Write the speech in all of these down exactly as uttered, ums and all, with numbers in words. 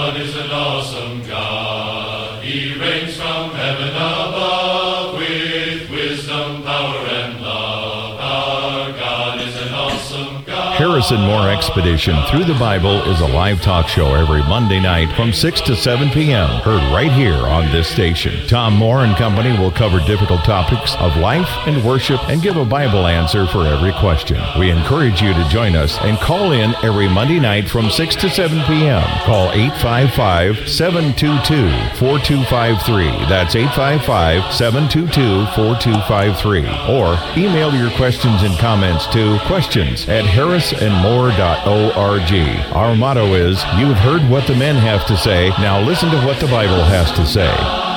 God is an awesome God. He reigns from heaven above with wisdom, power, and love. Our God is an awesome God. Harrison Moore Expedition Through the Bible is a live talk show every Monday night from six to seven p.m. Heard right here on this station. Tom Moore and Company will cover difficult topics of life and worship and give a Bible answer for every question. We encourage you to join us and call in every Monday night from six to seven p.m. Call eight five five, seven two two, four two five three. That's eight five five, seven two two, four two five three. Or email your questions and comments to questions at harris and more dot org. Our motto is, you've heard what the men have to say, now listen to what the Bible has to say.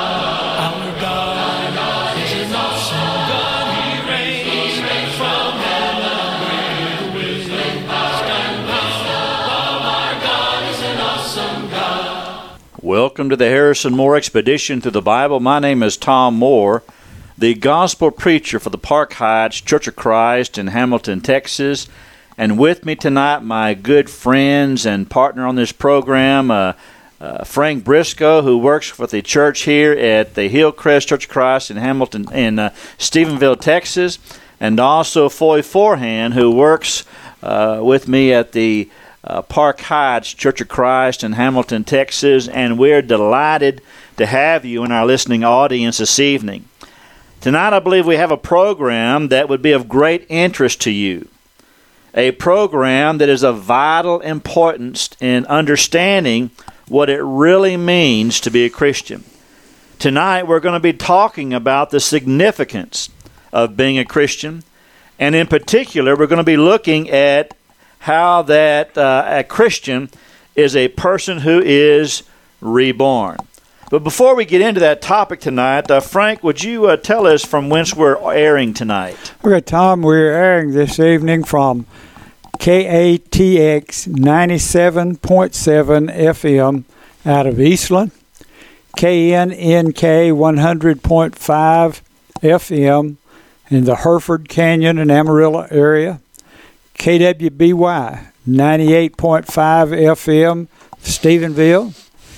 Our God is an awesome God. He reigns from heaven with wisdom, power, and love. Our God is an awesome God. Welcome to the Harrison Moore Expedition Through the Bible. My name is Tom Moore, the gospel preacher for the Park Heights Church of Christ in Hamilton, Texas. And with me tonight, my good friends and partner on this program, uh, uh, Frank Briscoe, who works with the church here at the Hillcrest Church of Christ in Hamilton, in uh, Stephenville, Texas, and also Foy Forehand, who works uh, with me at the uh, Park Heights Church of Christ in Hamilton, Texas. And we're delighted to have you in our listening audience this evening. Tonight, I believe we have a program that would be of great interest to you. A program that is of vital importance in understanding what it really means to be a Christian. Tonight we're going to be talking about the significance of being a Christian, and in particular we're going to be looking at how that uh, a Christian is a person who is reborn. But before we get into that topic tonight, uh, Frank, would you uh, tell us from whence we're airing tonight? Okay, Tom, we're airing this evening from K A T X ninety-seven point seven F M out of Eastland, K N N K one hundred point five F M in the Hereford, Canyon, and Amarillo area, K W B Y ninety-eight point five F M, Stephenville,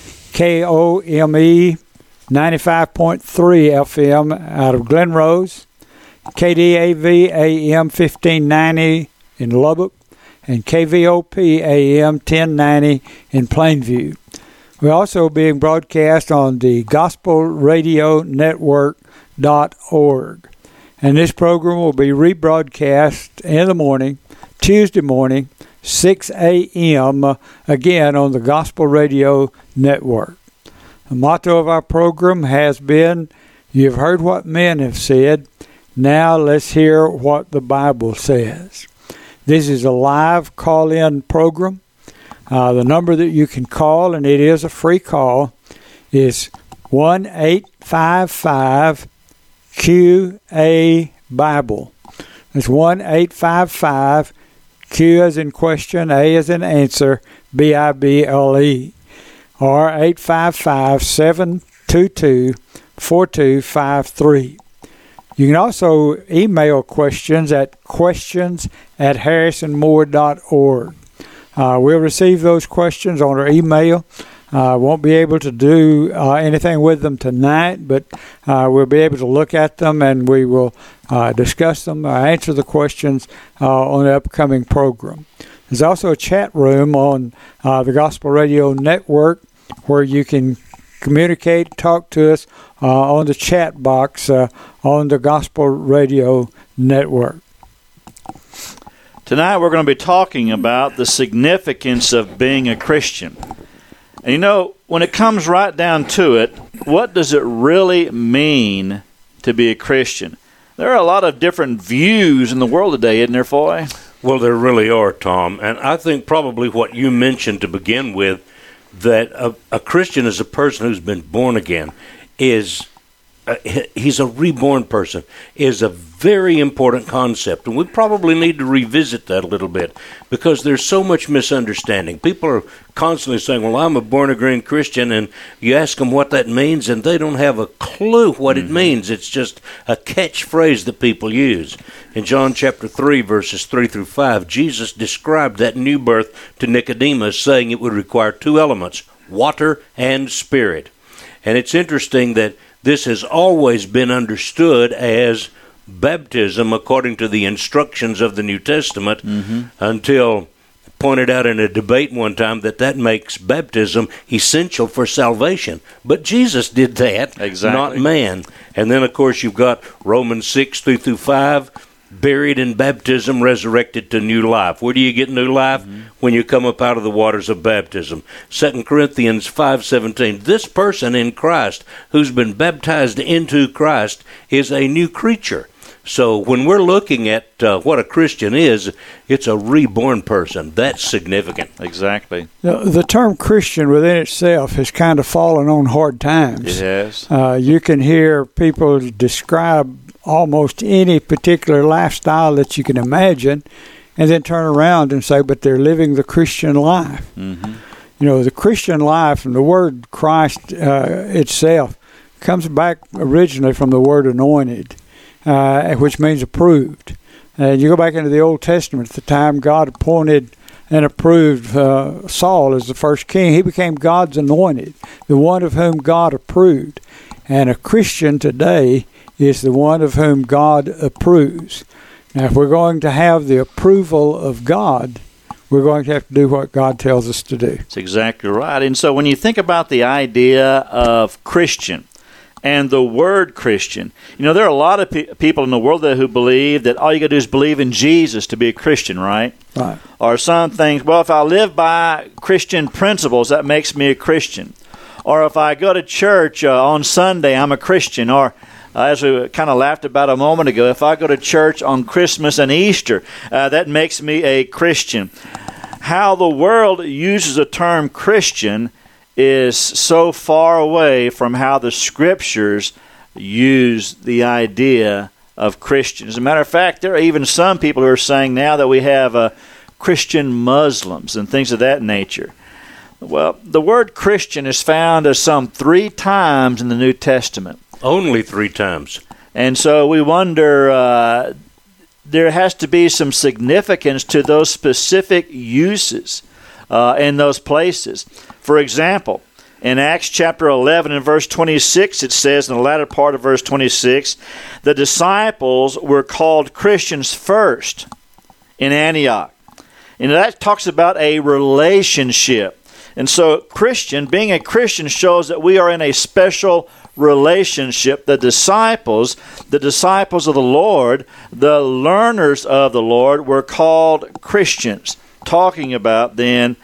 K O M E ninety-five point three F M out of Glenrose, K D A V A M fifteen ninety in Lubbock, and K V O P A M ten ninety in Plainview. We're also being broadcast on the gospel radio network dot org. And this program will be rebroadcast in the morning, Tuesday morning, six a.m., again on the Gospel Radio Network. The motto of our program has been, you've heard what men have said, now let's hear what the Bible says. This is a live call-in program. Uh, the number that you can call, and it is a free call, is one eight five five Q A Bible. It's one eight five five Q as in question, A as in answer, B I B L E, or eight five five, seven two two, four two five three. You can also email questions at questions at harrison moore dot org. Uh, we'll receive those questions on our email. I uh, won't be able to do uh, anything with them tonight, but uh, we'll be able to look at them and we will uh, discuss them, uh, answer the questions uh, on the upcoming program. There's also a chat room on uh, the Gospel Radio Network where you can communicate, talk to us uh, on the chat box uh, on the Gospel Radio Network. Tonight we're going to be talking about the significance of being a Christian. And you know, when it comes right down to it, what does it really mean to be a Christian? There are a lot of different views in the world today, isn't there, Foy? Well, there really are, Tom. And I think probably what you mentioned to begin with, that a, a Christian is a person who's been born again, is uh, he's a reborn person, is a very important concept. And we probably need to revisit that a little bit because there's so much misunderstanding. People are constantly saying, well, I'm a born-again Christian, and you ask them what that means, and they don't have a clue what mm-hmm. it means. It's just a catchphrase that people use. In John chapter three, verses three through five, Jesus described that new birth to Nicodemus, saying it would require two elements. water and spirit. And it's interesting that this has always been understood as baptism according to the instructions of the New Testament, mm-hmm. until pointed out in a debate one time that that makes baptism essential for salvation. But Jesus did that, exactly. not man. And then, of course, you've got Romans six, three through five, buried in baptism, resurrected to new life. Where do you get new life? Mm-hmm. When you come up out of the waters of baptism. Second Corinthians five seventeen, this person in Christ who's been baptized into Christ is a new creature. So when we're looking at uh, what a Christian is, it's a reborn person. That's significant. Exactly. The, the term Christian within itself has kind of fallen on hard times. It has. Uh, you can hear people describe almost any particular lifestyle that you can imagine and then turn around and say, but they're living the Christian life. Mm-hmm. You know, the Christian life and the word Christ uh, itself comes back originally from the word anointed. Uh, which means approved. And you go back into the Old Testament, at the time God appointed and approved uh, Saul as the first king, he became God's anointed, the one of whom God approved. And a Christian today is the one of whom God approves. Now, if we're going to have the approval of God, we're going to have to do what God tells us to do. That's exactly right. And so when you think about the idea of Christian, and the word Christian, you know, there are a lot of pe- people in the world there who believe that all you got to do is believe in Jesus to be a Christian, right? Right. Or some things, well, if I live by Christian principles, that makes me a Christian. Or if I go to church uh, on Sunday, I'm a Christian. Or, uh, as we kind of laughed about a moment ago, if I go to church on Christmas and Easter, uh, that makes me a Christian. How the world uses the term Christian is so far away from how the Scriptures use the idea of Christian. As a matter of fact, there are even some people who are saying now that we have uh, Christian Muslims and things of that nature. Well, the word Christian is found as some three times in the New Testament. Only three times. And so we wonder, uh, there has to be some significance to those specific uses uh, in those places. For example, in Acts chapter eleven and verse twenty-six, it says in the latter part of verse twenty-six, the disciples were called Christians first in Antioch. And that talks about a relationship. And so Christian, being a Christian, shows that we are in a special relationship. The disciples, the disciples of the Lord, the learners of the Lord were called Christians, talking about then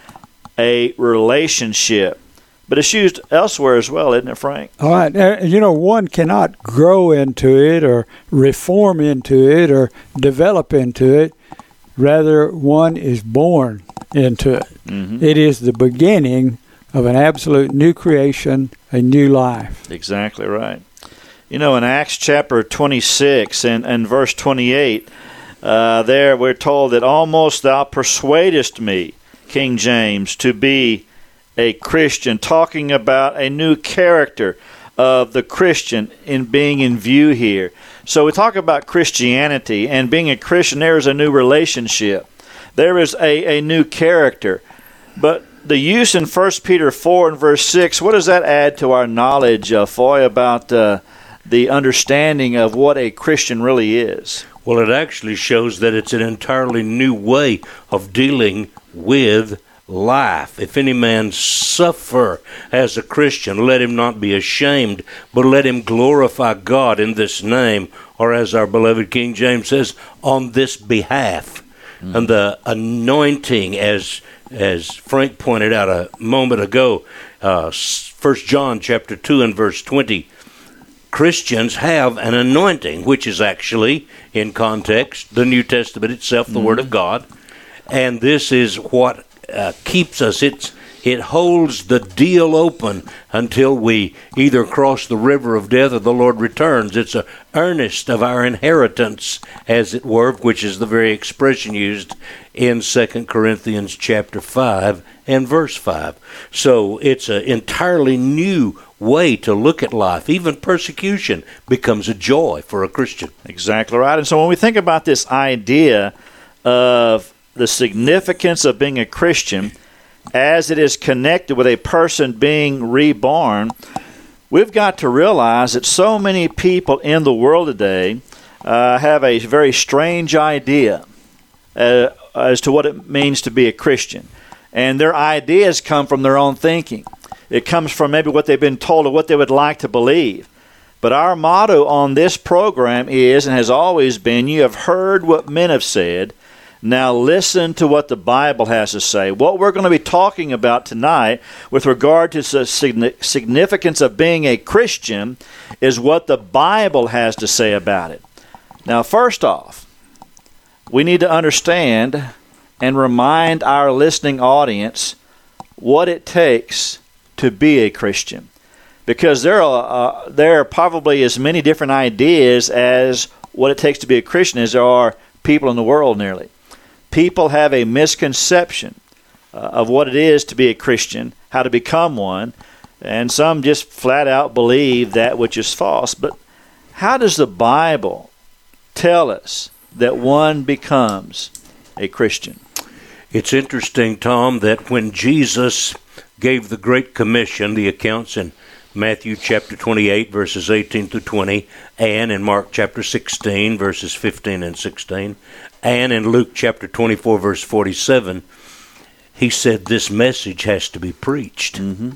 a relationship. But it's used elsewhere as well, isn't it, Frank? All right. Uh, you know, one cannot grow into it or reform into it or develop into it. Rather, one is born into it. Mm-hmm. It is the beginning of an absolute new creation, a new life. Exactly right. You know, in Acts chapter twenty-six and, and verse twenty-eight, uh, there we're told that almost thou persuadest me, King James, to be a Christian, talking about a new character of the Christian in being in view here. So we talk about Christianity, and being a Christian, there is a new relationship. There is a, a new character. But the use in First Peter four and verse six, what does that add to our knowledge, uh, Foy, about uh, the understanding of what a Christian really is? Well, it actually shows that it's an entirely new way of dealing with life. If any man suffer as a Christian, let him not be ashamed, but let him glorify God in this name, or as our beloved King James says, on this behalf. Mm-hmm. And the anointing, as as Frank pointed out a moment ago, uh, First John chapter two and verse twenty, Christians have an anointing, which is actually, in context, the New Testament itself, the mm-hmm. Word of God. And this is what uh, keeps us. It's, it holds the deal open until we either cross the river of death or the Lord returns. It's an earnest of our inheritance, as it were, which is the very expression used in Second Corinthians chapter five and verse five. So it's an entirely new way to look at life. Even persecution becomes a joy for a Christian. Exactly right. And so when we think about this idea of the significance of being a Christian, as it is connected with a person being reborn, we've got to realize that so many people in the world today uh, have a very strange idea uh, as to what it means to be a Christian. And their ideas come from their own thinking. It comes from maybe what they've been told or what they would like to believe. But our motto on this program is, and has always been, you have heard what men have said. Now listen to what the Bible has to say. What we're going to be talking about tonight with regard to the significance of being a Christian is what the Bible has to say about it. Now, first off, we need to understand and remind our listening audience what it takes to be a Christian. Because there are, uh, there are probably as many different ideas as what it takes to be a Christian as there are people in the world nearly. People have a misconception uh, of what it is to be a Christian, how to become one, and some just flat out believe that which is false. But how does the Bible tell us that one becomes a Christian? It's interesting, Tom, that when Jesus gave the Great Commission, the accounts in Matthew chapter twenty-eight, verses eighteen through twenty, and in Mark chapter sixteen, verses fifteen and sixteen, and in Luke chapter twenty-four, verse forty-seven, he said this message has to be preached. Mm-hmm.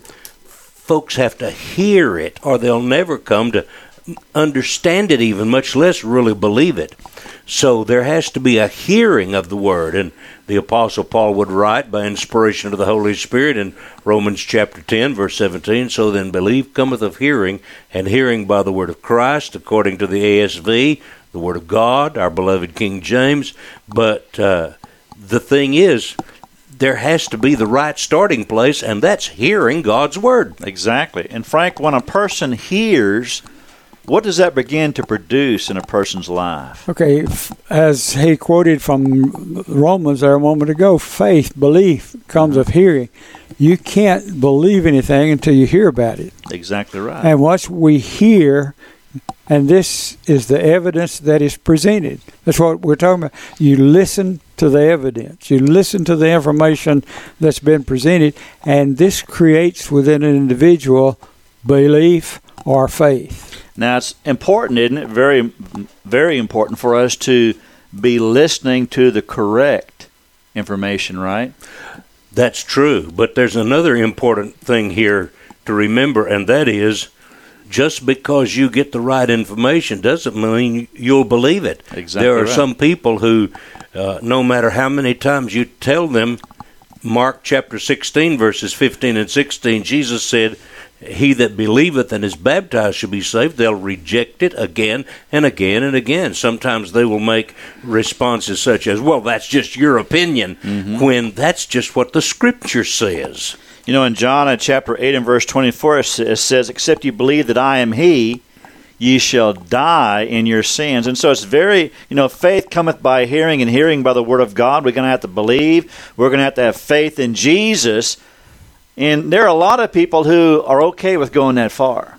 Folks have to hear it, or they'll never come to understand it even, much less really believe it. So there has to be a hearing of the Word. And the Apostle Paul would write by inspiration of the Holy Spirit in Romans chapter ten, verse seventeen, so then belief cometh of hearing, and hearing by the Word of Christ, according to the A S V, the Word of God, our beloved King James. But uh, the thing is, there has to be the right starting place, and that's hearing God's Word. Exactly. And Frank, when a person hears, what does that begin to produce in a person's life? Okay, as he quoted from Romans there a moment ago, faith, belief comes of hearing. You can't believe anything until you hear about it. Exactly right. And once we hear, and this is the evidence that is presented. That's what we're talking about. You listen to the evidence. You listen to the information that's been presented, and this creates within an individual belief or faith. Now, it's important, isn't it? Very, very important for us to be listening to the correct information, right? That's true. But there's another important thing here to remember, and that is, just because you get the right information doesn't mean you'll believe it. Exactly. There are right. some people who, uh, no matter how many times you tell them, Mark chapter sixteen, verses fifteen and sixteen, Jesus said, he that believeth and is baptized shall be saved. They'll reject it again and again and again. Sometimes they will make responses such as, well, that's just your opinion, mm-hmm. when that's just what the Scripture says. You know, in John chapter eight and verse twenty-four, it says, except you believe that I am he, ye shall die in your sins. And so it's very, you know, faith cometh by hearing, and hearing by the word of God. We're going to have to believe. We're going to have to have faith in Jesus. And there are a lot of people who are okay with going that far.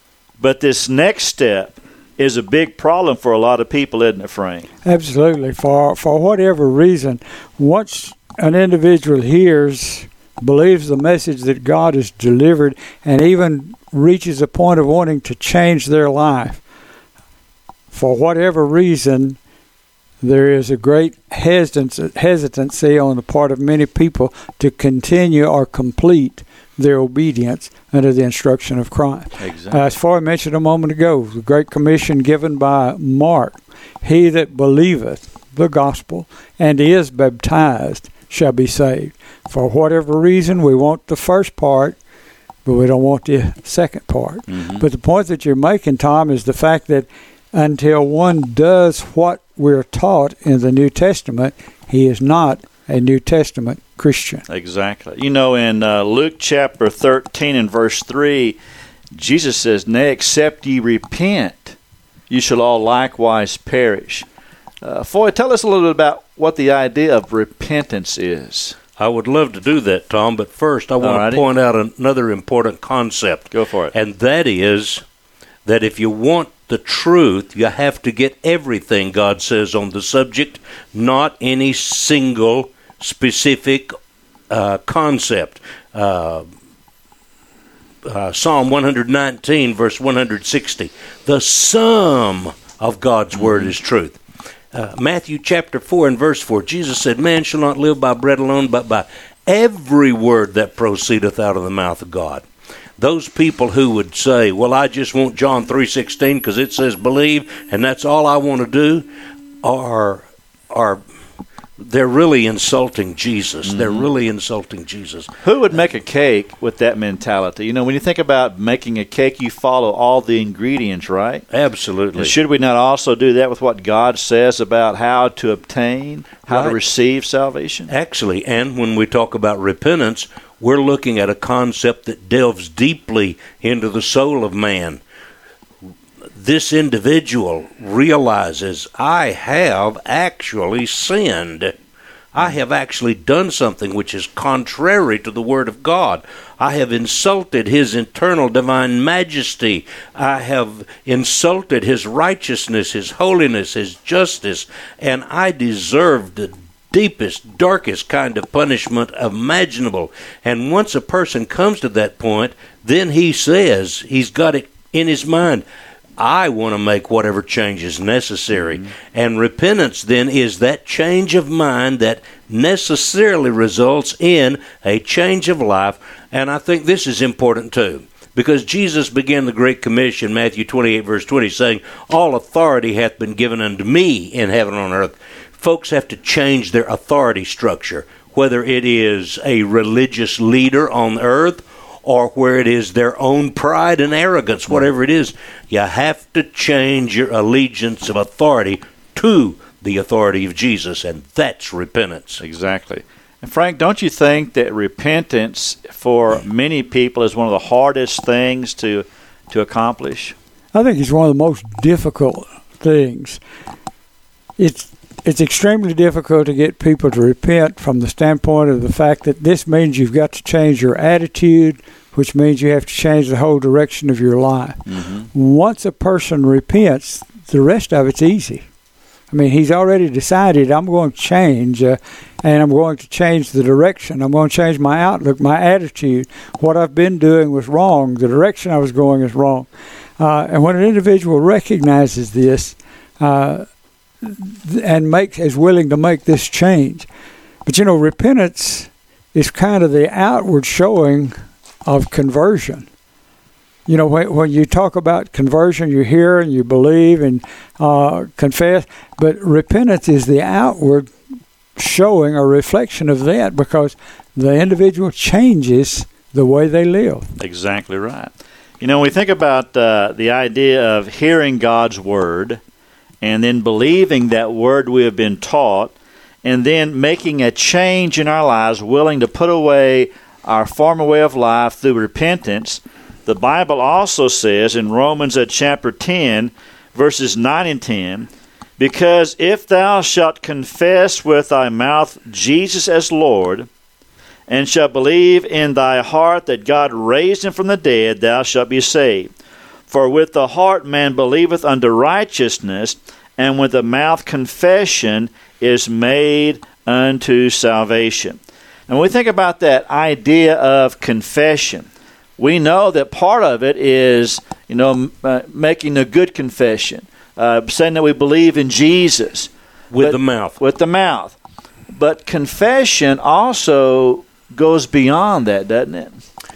But this next step is a big problem for a lot of people, isn't it, Frank? Absolutely. For for whatever reason, once an individual hears, believes the message that God has delivered, and even reaches a point of wanting to change their life, for whatever reason, there is a great hesitancy on the part of many people to continue or complete their obedience under the instruction of Christ. Exactly. Uh, as far as I mentioned a moment ago, the Great Commission given by Mark, he that believeth the gospel and is baptized shall be saved. For whatever reason, we want the first part, but we don't want the second part. Mm-hmm. But the point that you're making, Tom, is the fact that until one does what we're taught in the New Testament, he is not a New Testament Christian. Exactly. You know, in uh, Luke chapter thirteen and verse three, Jesus says, nay, except ye repent, you shall all likewise perish. Uh, Foy, tell us a little bit about what the idea of repentance is. I would love to do that, Tom, but first I want Alrighty. to point out another important concept. Go for it. And that is that if you want the truth, you have to get everything God says on the subject, not any single specific uh, concept. Uh, uh, Psalm one nineteen, verse one sixty. The sum of God's word is truth. Uh, Matthew chapter four and verse four, Jesus said, man shall not live by bread alone, but by every word that proceedeth out of the mouth of God. Those people who would say, well, I just want John three sixteen because it says believe, and that's all I want to do, are, are they're really insulting Jesus. Mm-hmm. They're really insulting Jesus. Who would make a cake with that mentality? You know, when you think about making a cake, you follow all the ingredients, right? Absolutely. And should we not also do that with what God says about how to obtain, how right. to receive salvation? Actually, and when we talk about repentance, we're looking at a concept that delves deeply into the soul of man. This individual realizes, I have actually sinned. I have actually done something which is contrary to the Word of God. I have insulted His eternal divine majesty. I have insulted His righteousness, His holiness, His justice, and I deserve the deepest, darkest kind of punishment imaginable. And once a person comes to that point, then he says, he's got it in his mind, I want to make whatever change is necessary. Mm-hmm. And repentance then is that change of mind that necessarily results in a change of life. And I think this is important too, because Jesus began the Great Commission, Matthew twenty-eight, verse twenty, saying, all authority hath been given unto me in heaven and on earth. Folks have to change their authority structure, whether it is a religious leader on earth or where it is their own pride and arrogance, whatever it is. You have to change your allegiance of authority to the authority of Jesus, and that's repentance. Exactly. And Frank, don't you think that repentance for many people is one of the hardest things to to accomplish? I think it's one of the most difficult things. It's It's extremely difficult to get people to repent from the standpoint of the fact that this means you've got to change your attitude, which means you have to change the whole direction of your life. Mm-hmm. Once a person repents, the rest of it's easy. I mean, he's already decided, I'm going to change, uh, and I'm going to change the direction. I'm going to change my outlook, my attitude. What I've been doing was wrong. The direction I was going is wrong. Uh, and when an individual recognizes this, uh, and make, is willing to make this change. But, you know, repentance is kind of the outward showing of conversion. You know, when, when you talk about conversion, you hear and you believe and uh, confess, but repentance is the outward showing or reflection of that, because the individual changes the way they live. Exactly right. You know, when we think about uh, the idea of hearing God's Word, and then believing that word we have been taught, and then making a change in our lives, willing to put away our former way of life through repentance, the Bible also says in Romans at chapter ten, verses nine and ten, because if thou shalt confess with thy mouth Jesus as Lord, and shalt believe in thy heart that God raised him from the dead, thou shalt be saved. For with the heart man believeth unto righteousness, and with the mouth confession is made unto salvation. And when we think about that idea of confession, we know that part of it is, you know, uh, making a good confession, uh, saying that we believe in Jesus. With but, the mouth. With the mouth. But confession also goes beyond that, doesn't it?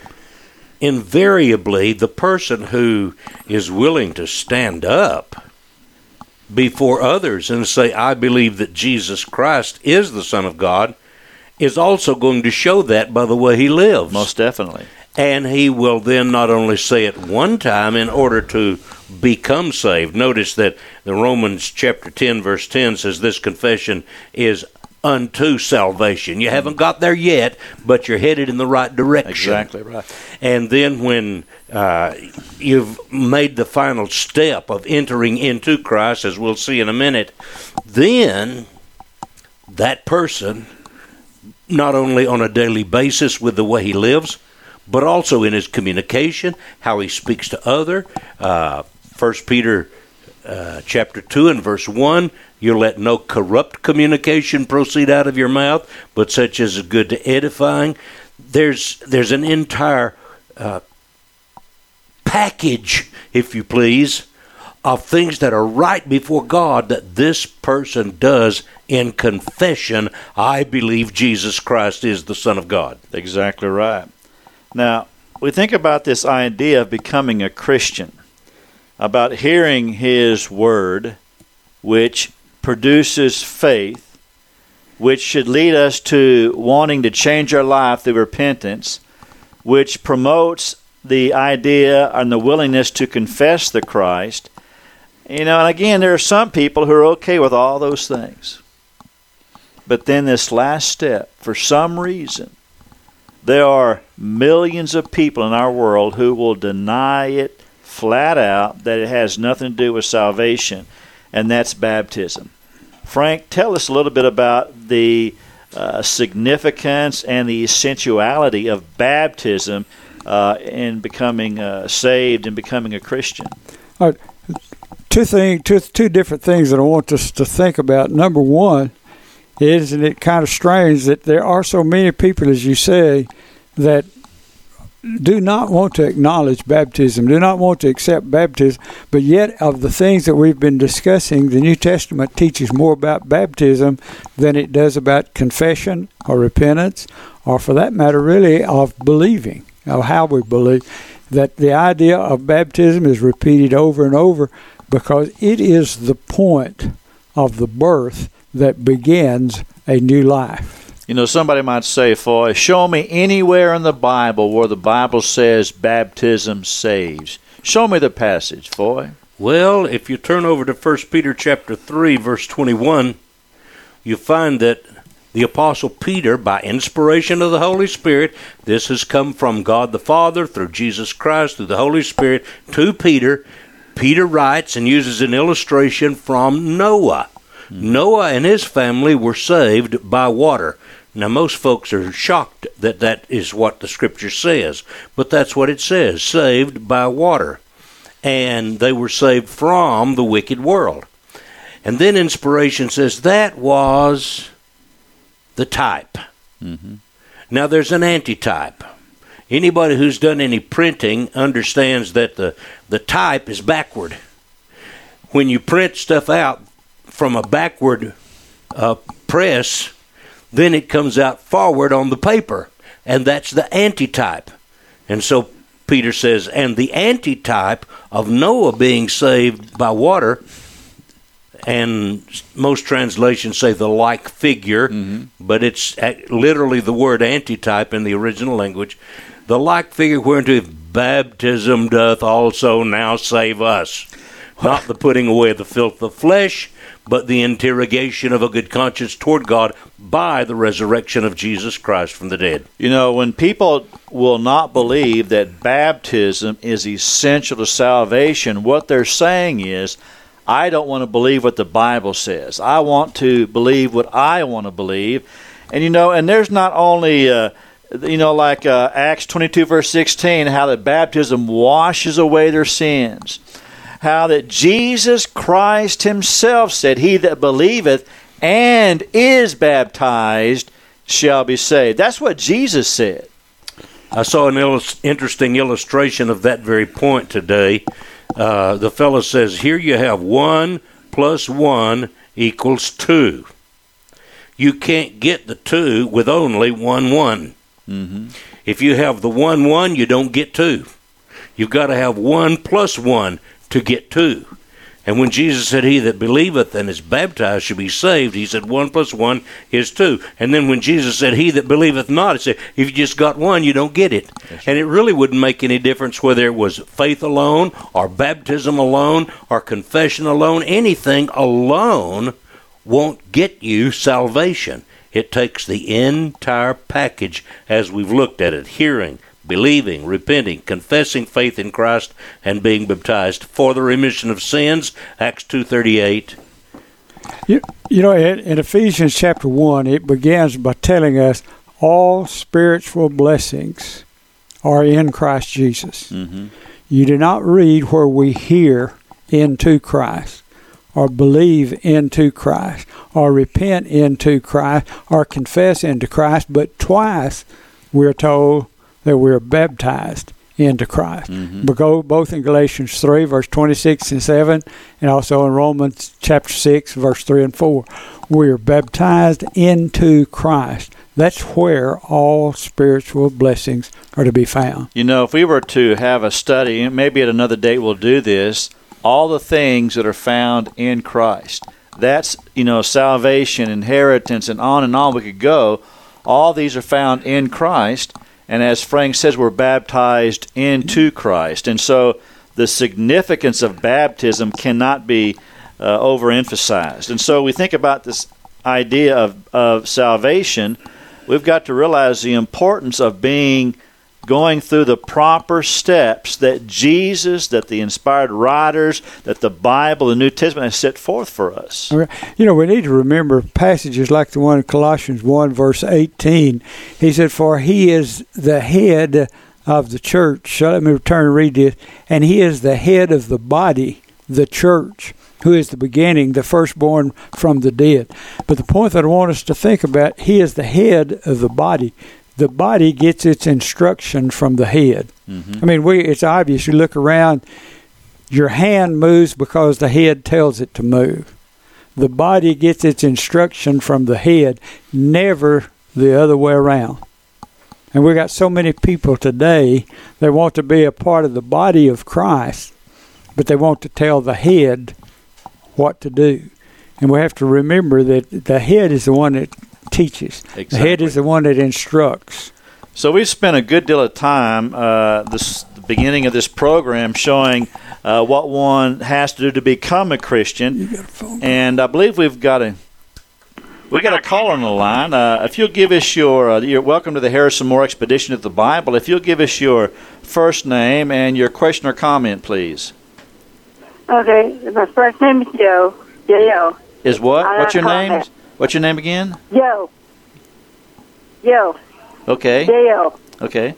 Invariably, the person who is willing to stand up before others and say, I believe that Jesus Christ is the Son of God, is also going to show that by the way he lives. Most definitely. And he will then not only say it one time in order to become saved. Notice that the Romans chapter ten, verse ten says this confession is unto salvation. You haven't got there yet, but you're headed in the right direction. Exactly right. And then when uh, you've made the final step of entering into Christ, as we'll see in a minute, then that person, not only on a daily basis with the way he lives, but also in his communication, how he speaks to other. Uh, First Peter uh, chapter two and verse one, You'll let no corrupt communication proceed out of your mouth, but such as is good to edifying. There's there's an entire uh, package, if you please, of things that are right before God that this person does in confession. I believe Jesus Christ is the Son of God. Exactly right. Now, we think about this idea of becoming a Christian, about hearing His Word, which produces faith, which should lead us to wanting to change our life through repentance, which promotes the idea and the willingness to confess the Christ. You know, and again, there are some people who are okay with all those things. But then this last step, for some reason, there are millions of people in our world who will deny it flat out, that it has nothing to do with salvation, and that's baptism. Frank, tell us a little bit about the uh, significance and the essentiality of baptism uh, in becoming uh, saved and becoming a Christian. Uh, two, thing, two, two different things that I want us to think about. Number one, isn't it kind of strange that there are so many people, as you say, that do not want to acknowledge baptism, do not want to accept baptism, but yet of the things that we've been discussing, the New Testament teaches more about baptism than it does about confession or repentance, or for that matter, really, of believing, of how we believe. That the idea of baptism is repeated over and over because it is the point of the birth that begins a new life. You know, somebody might say, Foy, show me anywhere in the Bible where the Bible says baptism saves. Show me the passage, Foy. Well, if you turn over to First Peter chapter three, verse twenty-one, you find that the Apostle Peter, by inspiration of the Holy Spirit, this has come from God the Father through Jesus Christ, through the Holy Spirit, to Peter. Peter writes and uses an illustration from Noah. Noah and his family were saved by water. Now, most folks are shocked that that is what the Scripture says, but that's what it says, saved by water. And they were saved from the wicked world. And then inspiration says that was the type. Mm-hmm. Now, there's an antitype. Anybody who's done any printing understands that the, the type is backward. When you print stuff out from a backward uh, press, then it comes out forward on the paper, and that's the antitype. And so Peter says, and the antitype of Noah being saved by water, and most translations say the like figure, mm-hmm. but it's literally the word antitype in the original language, the like figure whereunto baptism doth also now save us. Not the putting away of the filth of flesh, but the interrogation of a good conscience toward God by the resurrection of Jesus Christ from the dead. You know, when people will not believe that baptism is essential to salvation, what they're saying is, I don't want to believe what the Bible says. I want to believe what I want to believe. And, you know, and there's not only, uh, you know, like uh, Acts twenty-two, verse sixteen, how that baptism washes away their sins. How that Jesus Christ himself said, he that believeth and is baptized shall be saved. That's what Jesus said. I saw an illus- interesting illustration of that very point today. Uh, the fellow says, here you have one plus one equals two. You can't get the two with only one one. Mm-hmm. If you have the one one, you don't get two. You've got to have one plus one to get two. And when Jesus said, he that believeth and is baptized shall be saved, he said one plus one is two. And then when Jesus said, he that believeth not, he said, if you just got one, you don't get it. That's and it really wouldn't make any difference whether it was faith alone or baptism alone or confession alone. Anything alone won't get you salvation. It takes the entire package as we've looked at it, hearing, believing, repenting, confessing faith in Christ, and being baptized for the remission of sins, Acts two thirty-eight. You, you know, in, in Ephesians chapter one, it begins by telling us all spiritual blessings are in Christ Jesus. Mm-hmm. You do not read where we hear into Christ. or believe into Christ or repent into Christ or confess into Christ, but twice we're told that we're baptized into Christ. Mm-hmm. Because both in Galatians three, verse twenty-six and seven, and also in Romans chapter six, verse three and four. We're baptized into Christ. That's where all spiritual blessings are to be found. You know, if we were to have a study, and maybe at another date we'll do this, all the things that are found in Christ. That's, you know, salvation, inheritance, and on and on we could go. All these are found in Christ. And as Frank says, we're baptized into Christ. And so the significance of baptism cannot be uh, overemphasized. And so we think about this idea of, of salvation. We've got to realize the importance of being going through the proper steps that Jesus, that the inspired writers, that the Bible, the New Testament has set forth for us. You know, we need to remember passages like the one in Colossians one, verse eighteen. He said, "For he is the head of the church." So let me return and read this. "And he is the head of the body, the church, who is the beginning, the firstborn from the dead." But the point that I want us to think about, he is the head of the body. The body gets its instruction from the head. Mm-hmm. I mean, we it's obvious. You look around, your hand moves because the head tells it to move. The body gets its instruction from the head, never the other way around. And we got so many people today that want to be a part of the body of Christ, but they want to tell the head what to do. And we have to remember that the head is the one that teaches. Exactly. The head is the one that instructs. So we've spent a good deal of time, uh, this the beginning of this program, showing uh, what one has to do to become a Christian. And I believe we've got a we got a call on the line. Uh, if you'll give us your, uh, you're welcome to the Harrison Moore Expedition of the Bible. If you'll give us your first name and your question or comment, please. Okay, my first name is Joe. Joe. Is what? I What's your name? It. What's your name again? Joe. Joe. Okay. Joe. Okay.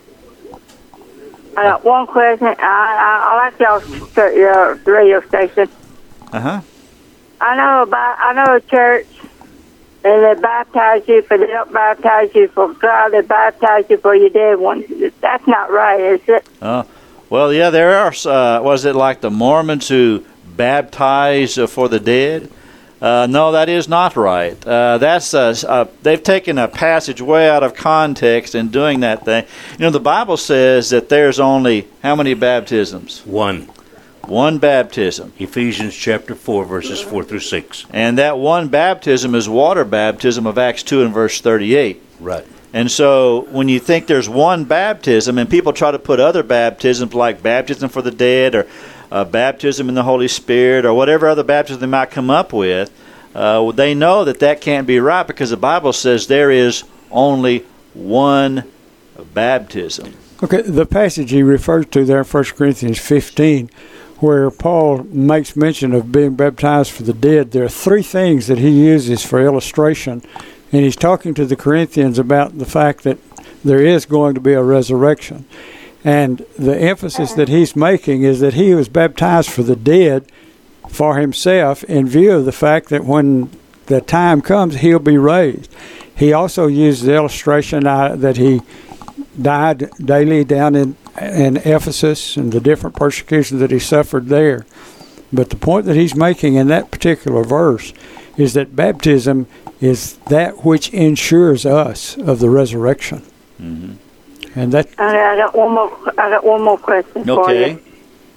I got one question. I, I, I like y'all's your radio station. Uh huh. I know about I know a church, and they baptize you, but they don't baptize you for God. They baptize you for your dead one. That's not right, is it? Oh, uh, well, yeah. There are. Uh, was it like the Mormons who baptize uh, for the dead? Uh, no, that is not right. Uh, that's uh, uh, they've taken a passage way out of context in doing that thing. You know, the Bible says that there's only how many baptisms? One. One baptism. Ephesians chapter four, verses four through six. And that one baptism is water baptism of Acts two and verse thirty-eight. Right. And so when you think there's one baptism, and people try to put other baptisms like baptism for the dead or Uh, baptism in the Holy Spirit or whatever other baptism they might come up with, uh, they know that that can't be right because the Bible says there is only one baptism. Okay, the passage he refers to there in First Corinthians fifteen, where Paul makes mention of being baptized for the dead, there are three things that he uses for illustration, and he's talking to the Corinthians about the fact that there is going to be a resurrection. And the emphasis that he's making is that he was baptized for the dead for himself in view of the fact that when the time comes, he'll be raised. He also used the illustration uh, that he died daily down in, in Ephesus and the different persecutions that he suffered there. But the point that he's making in that particular verse is that baptism is that which ensures us of the resurrection. Mm-hmm. And that. Okay, I got one more. I got one more question for Okay. you.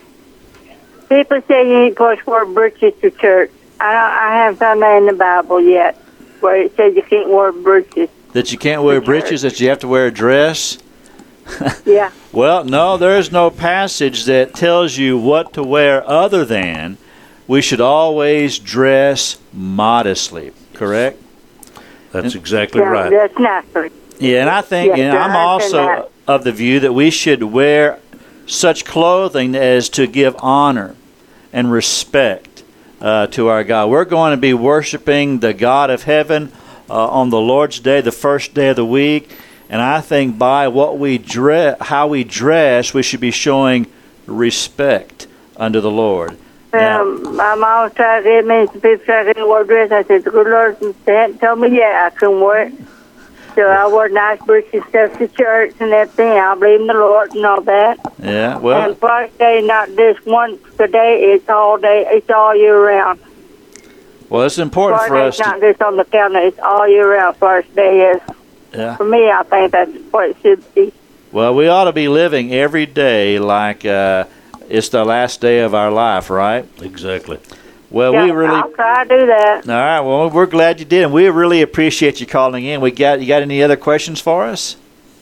People say you ain't supposed to wear breeches to church. I don't, I haven't found that in the Bible yet, where it says you can't wear breeches. That you can't wear breeches, that you have to wear a dress? Yeah. Well, no, there is no passage that tells you what to wear other than we should always dress modestly, correct? That's exactly Yeah, right. that's natural. Yeah, and I think, Yes, and I'm I also understand that. of the view that we should wear such clothing as to give honor and respect uh, to our God. We're going to be worshiping the God of heaven uh, on the Lord's Day, the first day of the week, and I think by what we dress, how we dress, we should be showing respect unto the Lord. Um, my mom tried to get me, some people tried to get me to wear a dress. I said, the good Lord they hadn't told me yet I couldn't wear it. So I wore nice bushy stuff to church and everything. I believe in the Lord and all that. Yeah, well, And Father's Day, not just once a day, it's all day, it's all year round. well, it's important for us Father's Day's to, not just on the calendar, it's all year round. Father's Day is. yeah. For me, I think that's what it should be. Well, we ought to be living every day like uh, it's the last day of our life, right? Exactly. Well, Yeah, we really. I'll try to do that. All right. Well, we're glad you did, and we really appreciate you calling in. We got you got any other questions for us?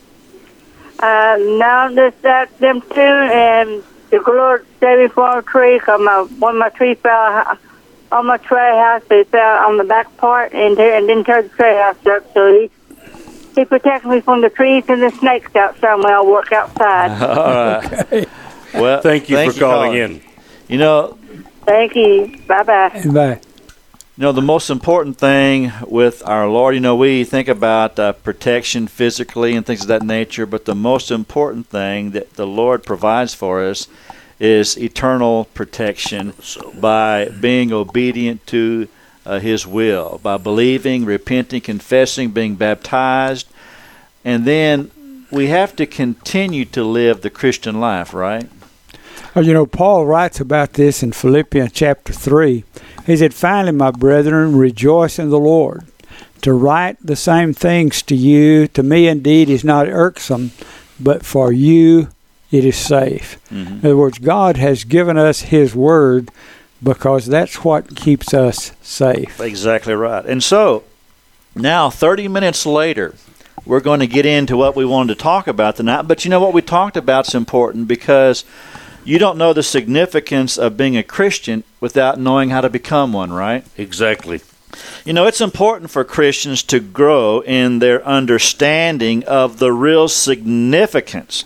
Uh, now just that them two, and the Lord saved me from a tree. Cause my one of my tree fell on my tree house, but it fell on the back part and, tear, and didn't tear the tree house up. So he he protected me from the trees and the snakes outside when I work outside. All right. Well, Thank you for calling in. You know, Thank you. Bye bye. Bye. You know, the most important thing with our Lord, you know, we think about uh, protection physically and things of that nature, but the most important thing that the Lord provides for us is eternal protection by being obedient to uh, His will, by believing, repenting, confessing, being baptized, and then we have to continue to live the Christian life, right? Well, you know, Paul writes about this in Philippians chapter three. He said, finally, my brethren, rejoice in the Lord. To write the same things to you, to me indeed is not irksome, but for you it is safe. Mm-hmm. In other words, God has given us His Word because that's what keeps us safe. Exactly right. And so, now, thirty minutes later, we're going to get into what we wanted to talk about tonight. But you know what we talked about is important because you don't know the significance of being a Christian without knowing how to become one, right? Exactly. You know, it's important for Christians to grow in their understanding of the real significance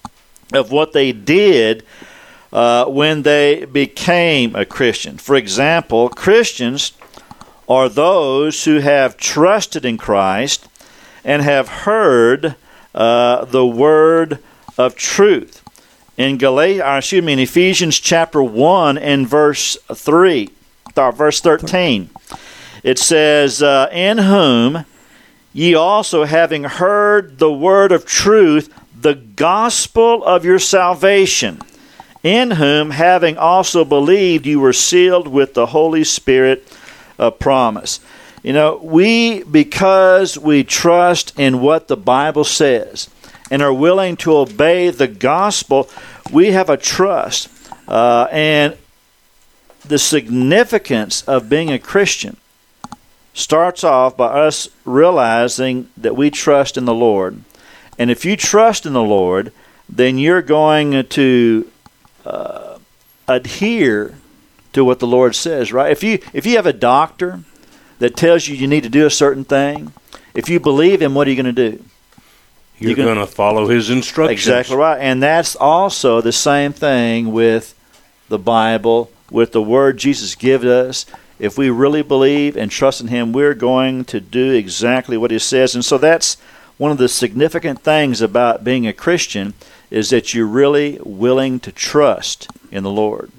of what they did uh, when they became a Christian. For example, Christians are those who have trusted in Christ and have heard uh, the word of truth. In Gal- uh, excuse me, in Ephesians chapter one and verse three, or verse thirteen, it says, uh, "In whom ye also, having heard the word of truth, the gospel of your salvation, in whom, having also believed, you were sealed with the Holy Spirit of promise." You know, we, because we trust in what the Bible says and are willing to obey the gospel, we have a trust. Uh, and the significance of being a Christian starts off by us realizing that we trust in the Lord. And if you trust in the Lord, then you're going to uh, adhere to what the Lord says, right? If you if you have a doctor that tells you you need to do a certain thing, if you believe him, what are you going to do? You're, You're going to follow his instructions. Exactly right. And that's also the same thing with the Bible, with the Word Jesus gives us. If we really believe and trust in Him, we're going to do exactly what He says. And so that's one of the significant things about being a Christian, is that you're really willing to trust in the Lord.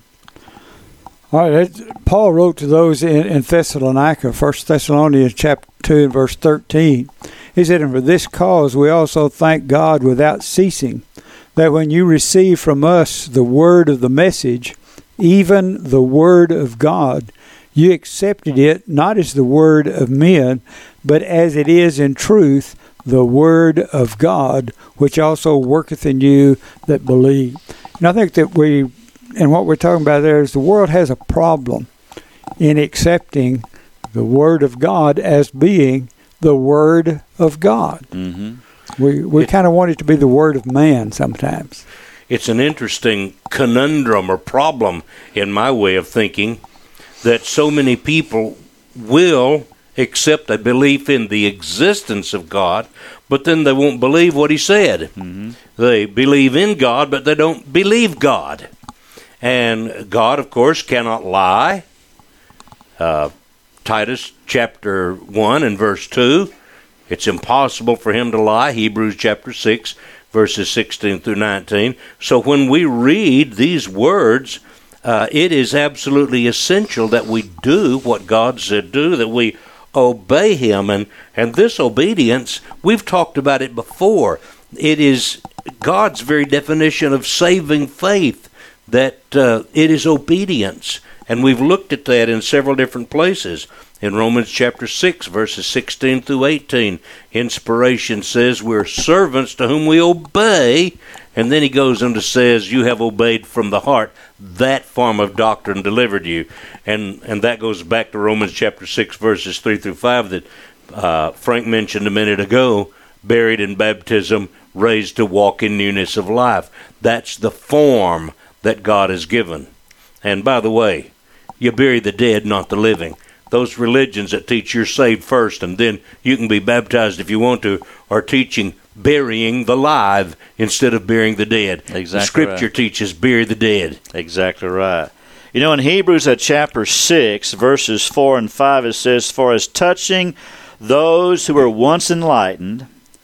All right, Paul wrote to those in, in Thessalonica, First Thessalonians chapter two and verse thirteen. He said, "And for this cause we also thank God without ceasing, that when you received from us the word of the message, even the word of God, you accepted it not as the word of men, but as it is in truth, the word of God, which also worketh in you that believe." And I think that we... And what we're talking about there is the world has a problem in accepting the Word of God as being the Word of God. Mm-hmm. We we kind of want it to be the Word of man sometimes. It's an interesting conundrum or problem in my way of thinking that so many people will accept a belief in the existence of God, but then they won't believe what He said. Mm-hmm. They believe in God, but they don't believe God. And God, of course, cannot lie. Uh, Titus chapter one and verse two, it's impossible for Him to lie. Hebrews chapter six, verses sixteen through nineteen. So when we read these words, uh, it is absolutely essential that we do what God said do, that we obey Him. And, and this obedience, we've talked about it before. It is God's very definition of saving faith, that uh, it is obedience. And we've looked at that in several different places. In Romans chapter six, verses sixteen through eighteen, inspiration says we're servants to whom we obey. And then he goes on to says, you have obeyed from the heart. That form of doctrine delivered you. And and that goes back to Romans chapter six, verses three through five that uh, Frank mentioned a minute ago. Buried in baptism, raised to walk in newness of life. That's the form that God has given. And by the way, you bury the dead, not the living. Those religions that teach you're saved first and then you can be baptized if you want to are teaching burying the live instead of burying the dead. Exactly. The Scripture right. teaches bury the dead. Exactly right. You know, in Hebrews at chapter six, verses four and five, it says, for as touching those who were once enlightened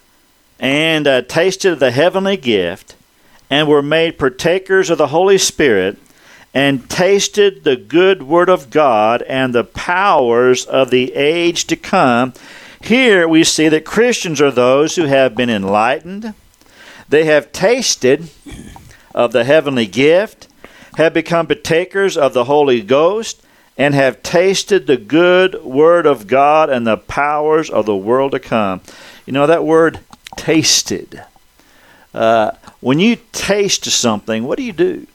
and uh, tasted of the heavenly gift and were made partakers of the Holy Spirit, and tasted the good word of God and the powers of the age to come. Here we see that Christians are those who have been enlightened. They have tasted of the heavenly gift, have become partakers of the Holy Ghost, and have tasted the good word of God and the powers of the world to come. You know, that word tasted. Uh, when you taste something, what do you do?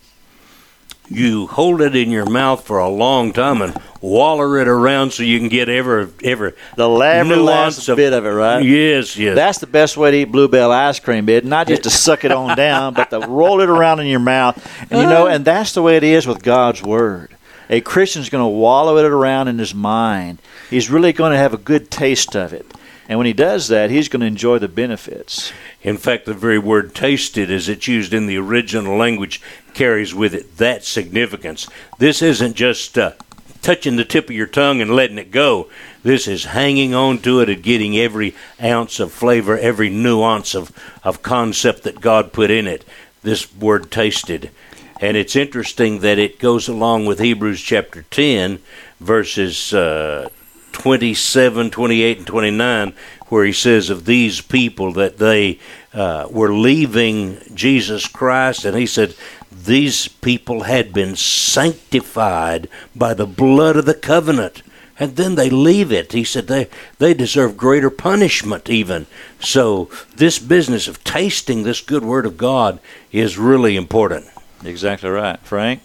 You hold it in your mouth for a long time and waller it around so you can get every every the every nuance last of, bit of it, right? Yes, yes. That's the best way to eat Bluebell ice cream, Ed. Not just to suck it on down, but to roll it around in your mouth. And you know, and that's the way it is with God's Word. A Christian's going to wallow it around in his mind. He's really going to have a good taste of it. And when he does that, he's going to enjoy the benefits. In fact, the very word tasted, as it's used in the original language, carries with it that significance. This isn't just uh, touching the tip of your tongue and letting it go. This is hanging on to it and getting every ounce of flavor, every nuance of, of concept that God put in it. This word tasted. And it's interesting that it goes along with Hebrews chapter ten, verses uh, twenty-seven, twenty-eight, and twenty-nine, where he says of these people that they uh, were leaving Jesus Christ, and he said these people had been sanctified by the blood of the covenant, and then they leave it. He said they, they deserve greater punishment even. So this business of tasting this good word of God is really important. Exactly right. Frank?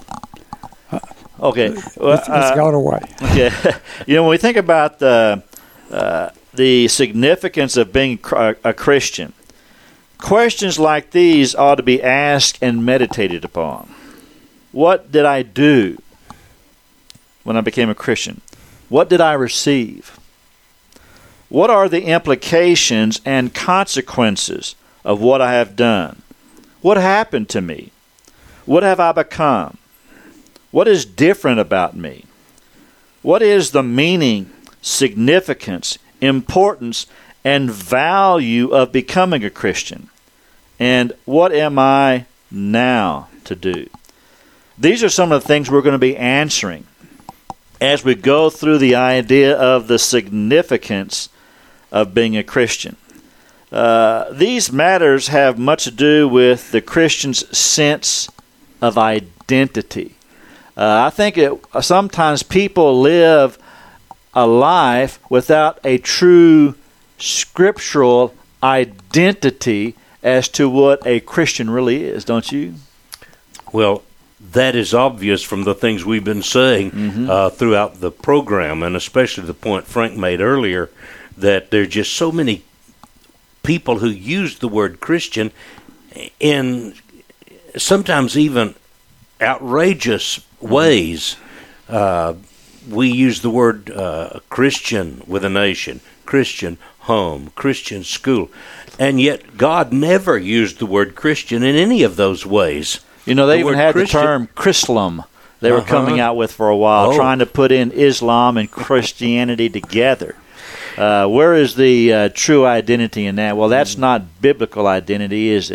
Okay. Well, It's, it's uh, gone away. Okay. You know, when we think about the, uh, the significance of being a, a Christian, questions like these ought to be asked and meditated upon. What did I do when I became a Christian? What did I receive? What are the implications and consequences of what I have done? What happened to me? What have I become? What is different about me? What is the meaning, significance, importance, and value of becoming a Christian? And what am I now to do? These are some of the things we're going to be answering as we go through the idea of the significance of being a Christian. Uh, these matters have much to do with the Christian's sense of identity. Uh, I think it, sometimes people live a life without a true scriptural identity as to what a Christian really is, don't you? Well, that is obvious from the things we've been saying mm-hmm. uh, throughout the program, and especially the point Frank made earlier, that there are just so many people who use the word Christian in sometimes even outrageous ways. Uh, we use the word uh, Christian with a nation, Christian home, Christian school, and yet God never used the word Christian in any of those ways. You know, they the even had Christian, the term Chrislam they were uh-huh. coming out with for a while, oh. trying to put in Islam and Christianity together. Uh, where is the uh, true identity in that? Well, that's not biblical identity, is it?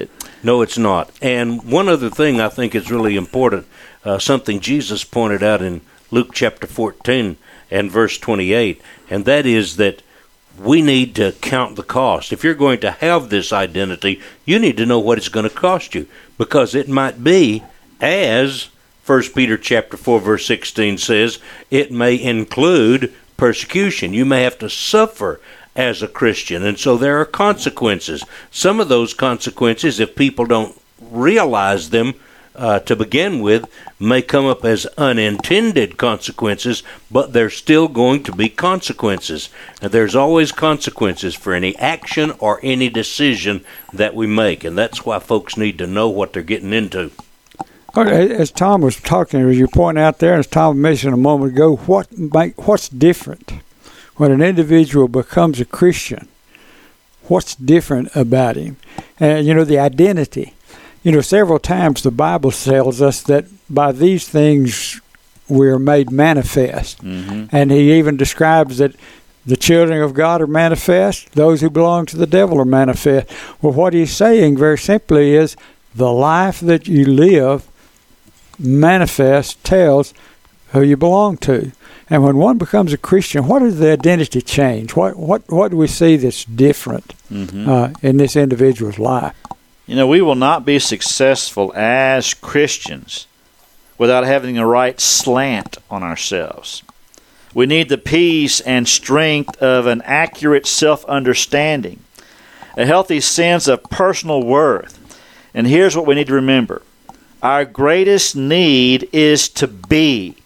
No, it's not. And one other thing I think is really important, uh, something Jesus pointed out in Luke chapter fourteen and verse twenty-eight, and that is that we need to count the cost. If you're going to have this identity, you need to know what it's going to cost you, because it might be, as First Peter chapter four verse sixteen says, it may include persecution. You may have to suffer as a Christian, and so there are consequences. Some of those consequences, if people don't realize them uh, to begin with, may come up as unintended consequences, but there's still going to be consequences. And there's always consequences for any action or any decision that we make, and that's why folks need to know what they're getting into. Okay, as Tom was talking, as you point out there, as Tom mentioned a moment ago, what make, what's different when an individual becomes a Christian? What's different about him? And, you know, the identity. You know, several times the Bible tells us that by these things we're made manifest. Mm-hmm. And he even describes that the children of God are manifest, those who belong to the devil are manifest. Well, what he's saying very simply is the life that you live manifests, tells who you belong to. And when one becomes a Christian, what is the identity change? What what what do we see that's different mm-hmm. uh, in this individual's life? You know, we will not be successful as Christians without having the right slant on ourselves. We need the peace and strength of an accurate self-understanding, a healthy sense of personal worth. And here's what we need to remember. Our greatest need is to be,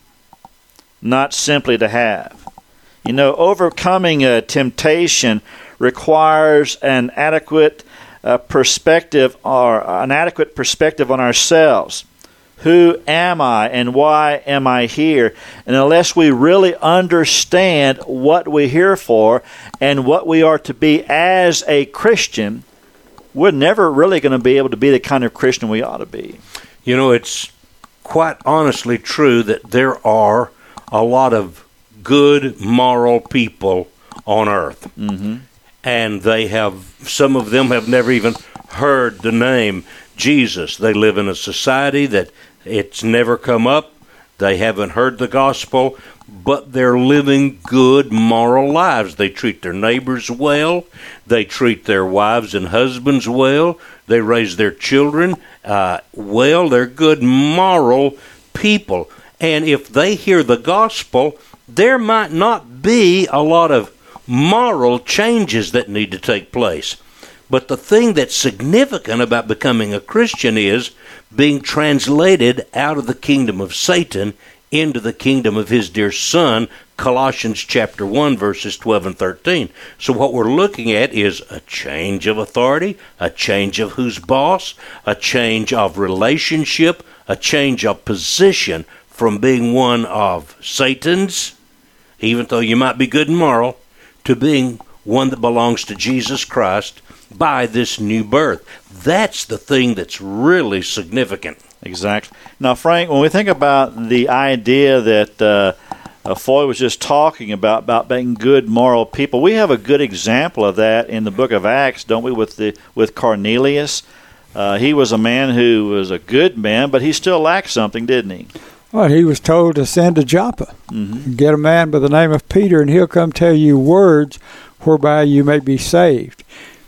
not simply to have. You know, overcoming a temptation requires an adequate uh, perspective or an adequate perspective on ourselves. Who am I and why am I here? And unless we really understand what we're here for and what we are to be as a Christian, we're never really going to be able to be the kind of Christian we ought to be. You know, it's quite honestly true that there are a lot of good, moral people on earth. Mm-hmm. And they have, some of them have never even heard the name Jesus. They live in a society that it's never come up. They haven't heard the gospel, but they're living good, moral lives. They treat their neighbors well. They treat their wives and husbands well. They raise their children uh, well. They're good, moral people. And if they hear the gospel, there might not be a lot of moral changes that need to take place. But the thing that's significant about becoming a Christian is being translated out of the kingdom of Satan into the kingdom of his dear Son, Colossians chapter one, verses twelve and thirteen. So what we're looking at is a change of authority, a change of who's boss, a change of relationship, a change of position from being one of Satan's, even though you might be good and moral, to being one that belongs to Jesus Christ by this new birth. That's the thing that's really significant. Exactly. Now, Frank, when we think about the idea that uh, uh, Foy was just talking about, about being good, moral people, we have a good example of that in the book of Acts, don't we, with the with Cornelius? Uh, he was a man who was a good man, but he still lacked something, didn't he? Well, he was told to send to Joppa, mm-hmm. get a man by the name of Peter, and he'll come tell you words whereby you may be saved.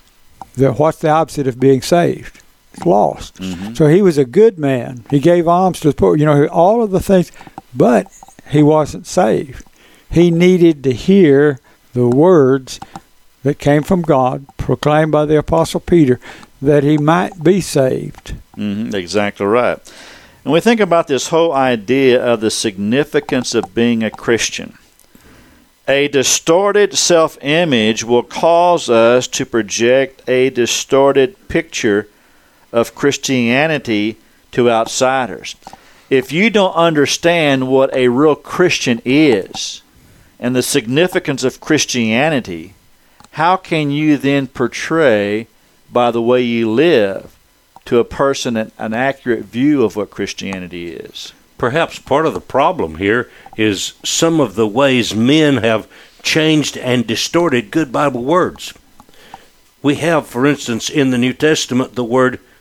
The, what's the opposite of being saved? It's lost. Mm-hmm. So he was a good man. He gave alms to the poor, you know, all of the things, but he wasn't saved. He needed to hear the words that came from God, proclaimed by the Apostle Peter, that he might be saved. Mm-hmm. Exactly right. And we think about this whole idea of the significance of being a Christian. A distorted self-image will cause us to project a distorted picture of Christianity to outsiders. If you don't understand what a real Christian is and the significance of Christianity, how can you then portray, by the way you live, to a person an, an accurate view of what Christianity is? Perhaps part of the problem here is some of the ways men have changed and distorted good Bible words. We have, for instance, in the New Testament, the word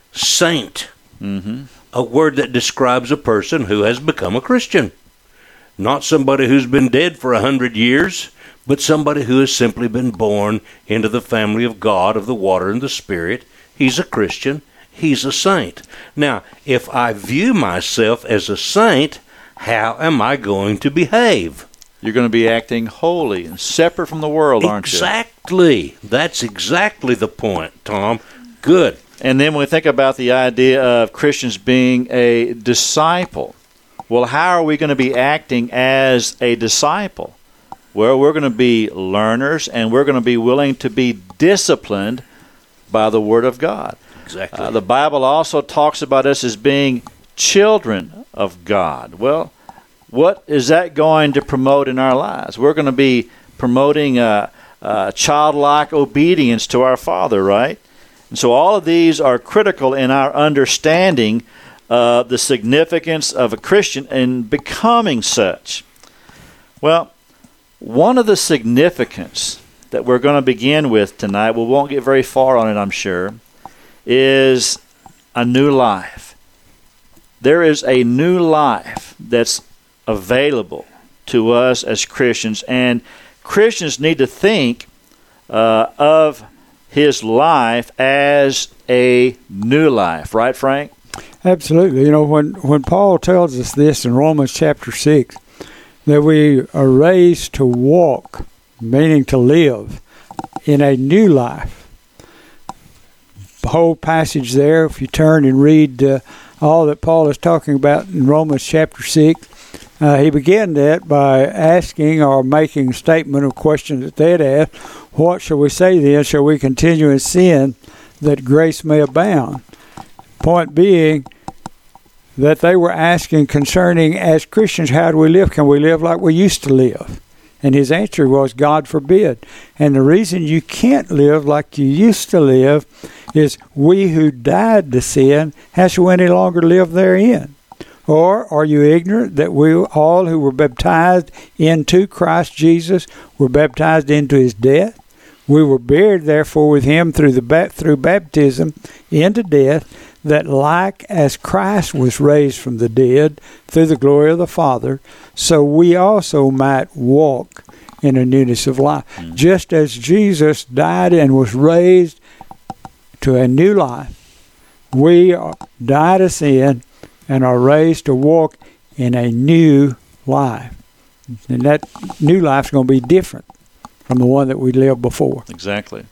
saint, Mm-hmm. a word that describes a person who has become a Christian. Not somebody who's been dead for a hundred years, but somebody who has simply been born into the family of God, of the water and the Spirit. He's a Christian. He's a saint. Now, if I view myself as a saint, how am I going to behave? You're going to be acting holy and separate from the world, aren't you? Exactly. That's exactly the point, Tom. Good. And then when we think about the idea of Christians being a disciple, well, how are we going to be acting as a disciple? Well, we're going to be learners, and we're going to be willing to be disciplined by the Word of God. Exactly. Uh, the Bible also talks about us as being children of God. Well, what is that going to promote in our lives? We're going to be promoting uh, uh, childlike obedience to our Father, right? And so all of these are critical in our understanding uh, the significance of a Christian and becoming such. Well, one of the significance that we're going to begin with tonight, we won't get very far on it, I'm sure, is a new life. There is a new life that's available to us as Christians, and Christians need to think uh, of his life as a new life. Right, Frank? Absolutely. You know, when, when Paul tells us this in Romans chapter six, that we are raised to walk, meaning to live, in a new life. The whole passage there, if you turn and read uh, all that Paul is talking about in Romans chapter six, uh, he began that by asking or making a statement of questions that they had asked. What shall we say then? Shall we continue in sin that grace may abound? Point being that they were asking concerning, as Christians, how do we live? Can we live like we used to live? And his answer was, God forbid. And the reason you can't live like you used to live is we who died to sin, how shall we any longer live therein? Or are you ignorant that we all who were baptized into Christ Jesus were baptized into his death? We were buried therefore with him through the through baptism into death, that like as Christ was raised from the dead through the glory of the Father, so we also might walk in a newness of life. Mm-hmm. Just as Jesus died and was raised to a new life, we are, die to sin and are raised to walk in a new life. And that new life is going to be different from the one that we lived before. Exactly.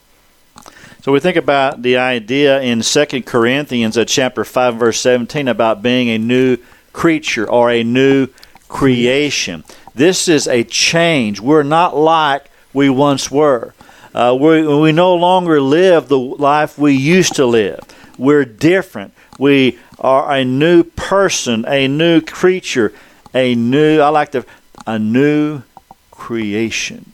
So we think about the idea in Second Corinthians at chapter five, verse seventeen, about being a new creature or a new creation. This is a change. We're not like we once were. Uh, we, we no longer live the life we used to live. We're different. We are a new person, a new creature, a new, I like the, a new creation.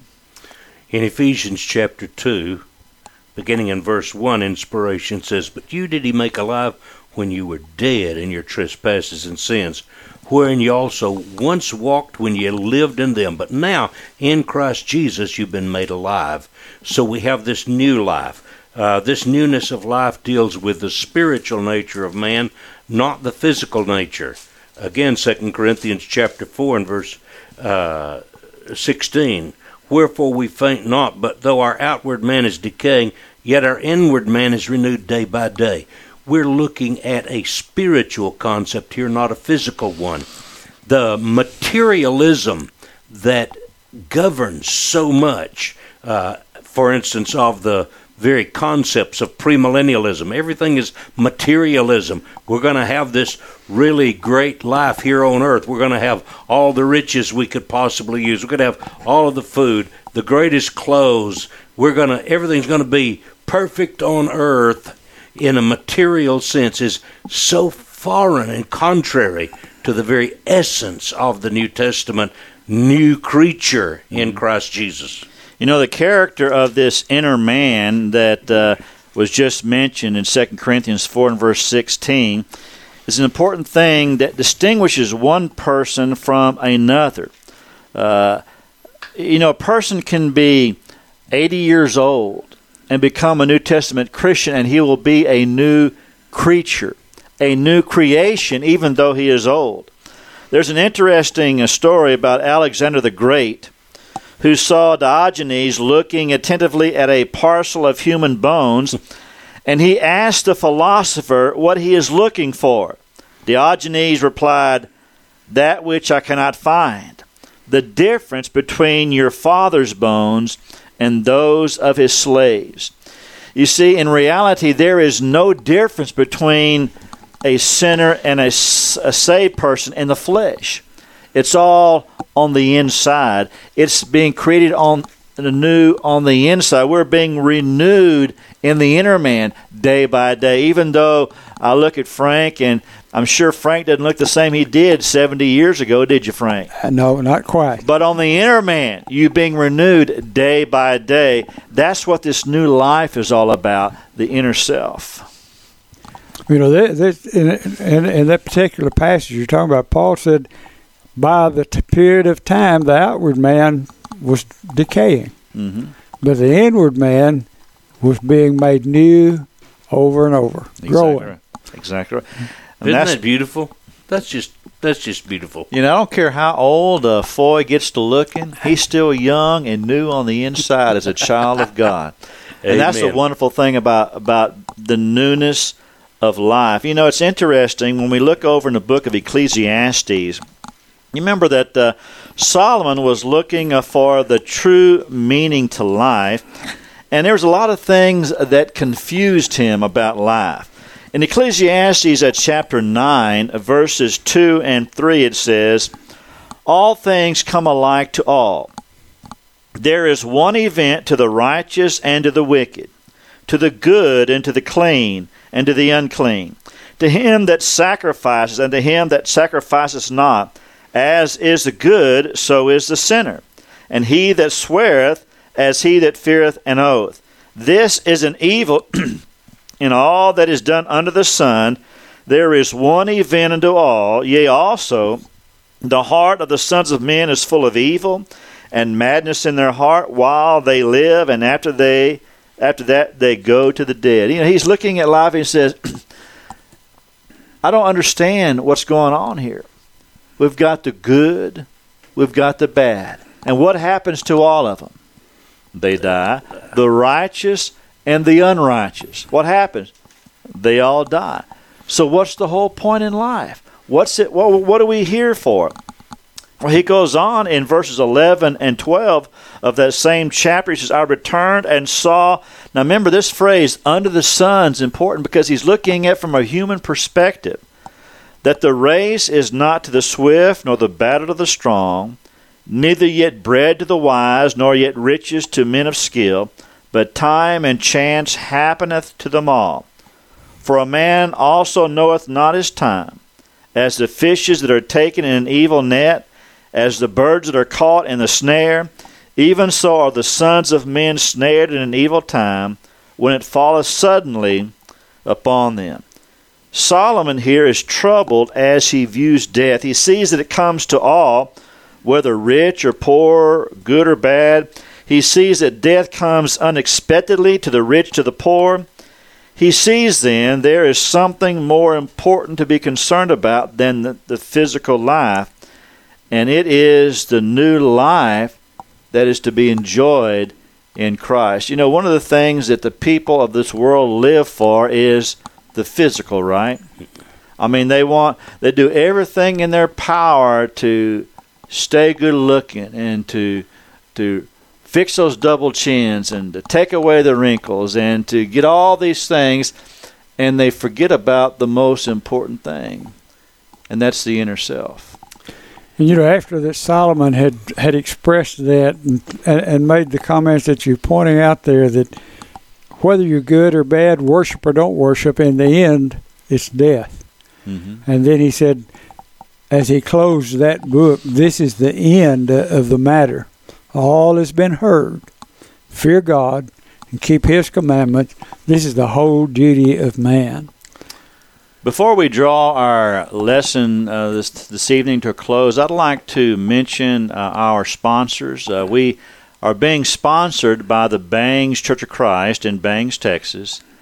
In Ephesians chapter two, beginning in verse one, inspiration says, But you did he make alive when you were dead in your trespasses and sins, wherein you also once walked when you lived in them. But now, in Christ Jesus, you've been made alive. So we have this new life. Uh, this newness of life deals with the spiritual nature of man, not the physical nature. Again, Second Corinthians chapter four and verse uh, sixteen. Wherefore we faint not, but though our outward man is decaying, yet our inward man is renewed day by day. We're looking at a spiritual concept here, not a physical one. The materialism that governs so much, uh, for instance, of the very concepts of premillennialism. Everything is materialism. We're going to have this really great life here on earth. We're going to have all the riches we could possibly use. We're going to have all of the food, the greatest clothes. We're going to, everything's going to be perfect on earth in a material sense, is so foreign and contrary to the very essence of the New Testament new creature in Christ Jesus. You know, the character of this inner man that uh, was just mentioned in Second Corinthians four and verse sixteen is an important thing that distinguishes one person from another. Uh, you know, a person can be eighty years old and become a New Testament Christian, and he will be a new creature, a new creation, even though he is old. There's an interesting uh, story about Alexander the Great, who saw Diogenes looking attentively at a parcel of human bones, and he asked the philosopher what he is looking for. Diogenes replied, "That which I cannot find, the difference between your father's bones and those of his slaves." You see, in reality, there is no difference between a sinner and a, a saved person in the flesh. It's all on the inside. It's being created on the new on the inside. We're being renewed in the inner man day by day. Even though I look at Frank, and I'm sure Frank doesn't look the same he did seventy years ago, did you, Frank? No, not quite. But on the inner man, you being renewed day by day. That's what this new life is all about, the inner self. You know, that, that, in, in, in that particular passage you're talking about, Paul said, by the t- period of time, the outward man was decaying. Mm-hmm. But the inward man was being made new over and over, exactly growing. Right. Exactly right. And Isn't that's, that beautiful? That's just that's just beautiful. You know, I don't care how old uh, Foy gets to looking, he's still young and new on the inside as a child of God. And that's the wonderful thing about, about the newness of life. You know, it's interesting when we look over in the book of Ecclesiastes. You remember that uh, Solomon was looking uh, for the true meaning to life, and there was a lot of things that confused him about life. In Ecclesiastes at chapter nine, verses two and three, it says, "All things come alike to all. There is one event to the righteous and to the wicked, to the good and to the clean, and to the unclean, to him that sacrifices and to him that sacrifices not. As is the good, so is the sinner. And he that sweareth, as he that feareth an oath. This is an evil in all that is done under the sun. There is one event unto all. Yea, also, the heart of the sons of men is full of evil, and madness in their heart while they live, and after they after that they go to the dead." You know, he's looking at life and he says, I don't understand what's going on here. We've got the good, we've got the bad. And what happens to all of them? They die. The righteous and the unrighteous. What happens? They all die. So what's the whole point in life? What's it? What, what are we here for? Well, he goes on in verses eleven and twelve of that same chapter. He says, "I returned and saw." Now remember, this phrase, "under the sun," is important because he's looking at it from a human perspective. "That the race is not to the swift, nor the battle to the strong, neither yet bread to the wise, nor yet riches to men of skill, but time and chance happeneth to them all. For a man also knoweth not his time, as the fishes that are taken in an evil net, as the birds that are caught in the snare, even so are the sons of men snared in an evil time, when it falleth suddenly upon them." Solomon here is troubled as he views death. He sees that it comes to all, whether rich or poor, good or bad. He sees that death comes unexpectedly to the rich, to the poor. He sees then there is something more important to be concerned about than the, the physical life, and it is the new life that is to be enjoyed in Christ. You know, one of the things that the people of this world live for is the physical, right? I mean, they want, they do everything in their power to stay good looking and to to fix those double chins and to take away the wrinkles and to get all these things, and they forget about the most important thing, and that's the inner self. And you know, after that Solomon had, had expressed that and, and, and made the comments that you're pointing out there, that whether you're good or bad, worship or don't worship, in the end, it's death. Mm-hmm. And then he said, as he closed that book, this is the end of the matter. All has been heard. Fear God and keep His commandments. This is the whole duty of man. Before we draw our lesson uh, this this evening to a close, I'd like to mention uh, our sponsors. Uh, we are being sponsored by the Bangs Church of Christ in Bangs, Texas.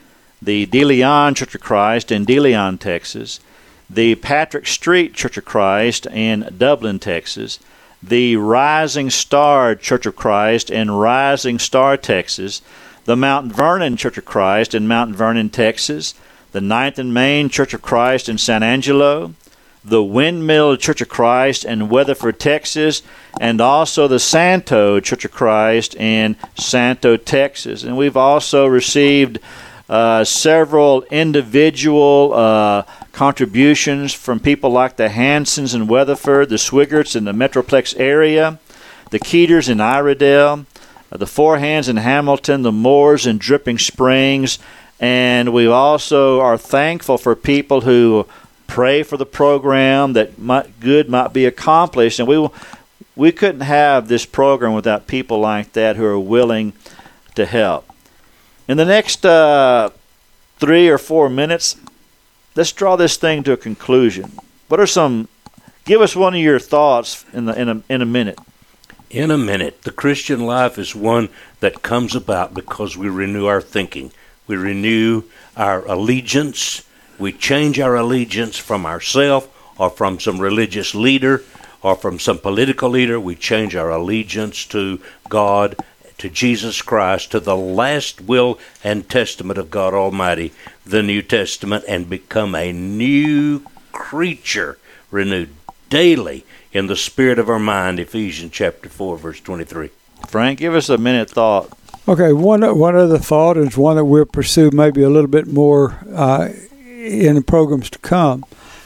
the De Leon Church of Christ in De Leon, Texas, the Patrick Street Church of Christ in Dublin, Texas, the Rising Star Church of Christ in Rising Star, Texas, the Mount Vernon Church of Christ in Mount Vernon, Texas, the Ninth and Main Church of Christ in San Angelo, the Windmill Church of Christ in Weatherford, Texas, and also the Santo Church of Christ in Santo, Texas. And we've also received uh, several individual uh, contributions from people like the Hansons in Weatherford, the Swiggerts in the Metroplex area, the Keeters in Iredell, uh, the Forehands in Hamilton, the Moores in Dripping Springs, and we also are thankful for people who pray for the program that might, good might be accomplished. And we we couldn't have this program without people like that who are willing to help. In the next uh, three or four minutes, let's draw this thing to a conclusion. What are some? Give us one of your thoughts in the in a in a minute. In a minute, the Christian life is one that comes about because we renew our thinking. We renew our allegiance. We change our allegiance from ourselves or from some religious leader or from some political leader. We change our allegiance to God, to Jesus Christ, to the last will and testament of God Almighty, the New Testament, and become a new creature, renewed daily in the spirit of our mind, Ephesians chapter four, verse twenty-three. Frank, give us a minute thought. Okay, one one other thought is one that we'll pursue maybe a little bit more uh, in the programs to come.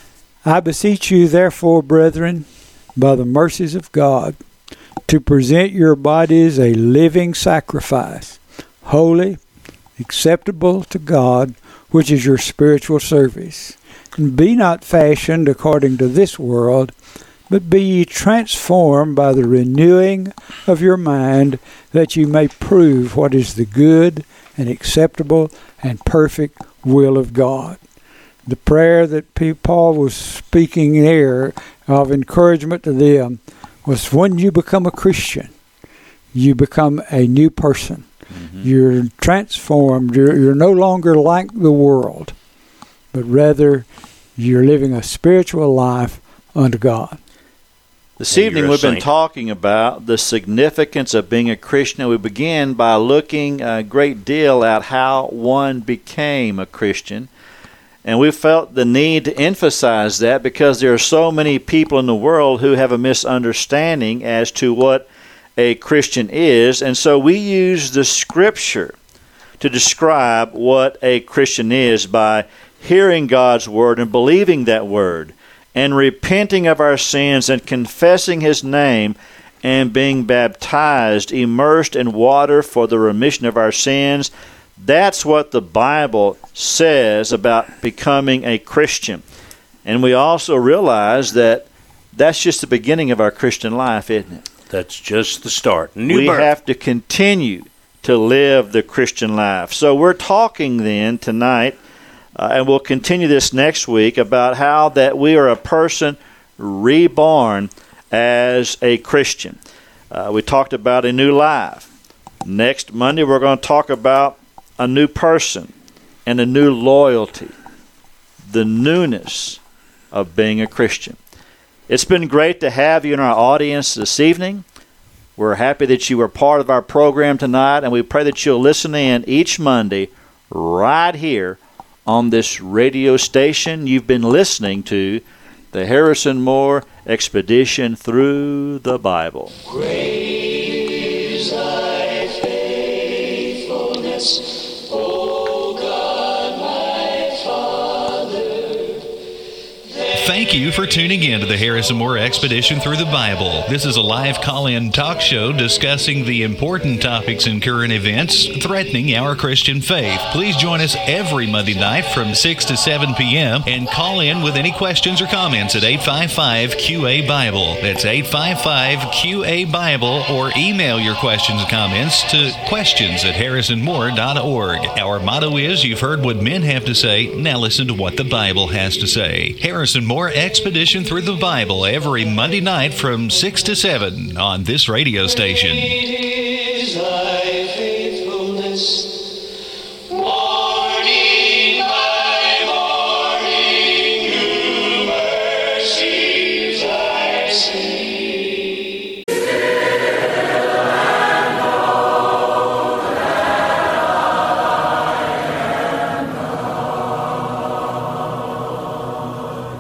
I beseech you, therefore, brethren, by the mercies of God, to present your bodies a living sacrifice, holy, acceptable to God, which is your spiritual service. And be not fashioned according to this world, but be ye transformed by the renewing of your mind, that you may prove what is the good and acceptable and perfect will of God. The prayer that Paul was speaking there of encouragement to them was when you become a Christian, you become a new person. Mm-hmm. You're transformed. You're, you're no longer like the world, but rather you're living a spiritual life unto God. This evening we've been talking about the significance of being a Christian. We began by looking a great deal at how one became a Christian. And we felt the need to emphasize that because there are so many people in the world who have a misunderstanding as to what a Christian is. And so we use the Scripture to describe what a Christian is by hearing God's Word and believing that Word, and repenting of our sins and confessing His name and being baptized, immersed in water for the remission of our sins. That's what the Bible says about becoming a Christian. And we also realize that that's just the beginning of our Christian life, isn't it? That's just the start. New we birth. have to continue to live the Christian life. So we're talking then tonight, Uh, and we'll continue this next week, about how that we are a person reborn as a Christian. Uh, we talked about a new life. Next Monday, we're going to talk about a new person and a new loyalty, the newness of being a Christian. It's been great to have you in our audience this evening. We're happy that you were part of our program tonight, and we pray that you'll listen in each Monday right here on this radio station. You've been listening to the Harrison Moore Expedition Through the Bible. Great is thy faithfulness, O God, my Father. Thank you for tuning in to the Harrison Moore Expedition Through the Bible. This is a live call-in talk show discussing the important topics and current events threatening our Christian faith. Please join us every Monday night from six to seven p.m. and call in with any questions or comments at eight five five Q A Bible. That's eight five five Q A Bible, or email your questions and comments to questions at harrison moore dot org. Our motto is, you've heard what men have to say, now listen to what the Bible has to say. Harrison Moore Expedition Through the Bible every Monday night from six to seven on this radio station. Great is thy faithfulness,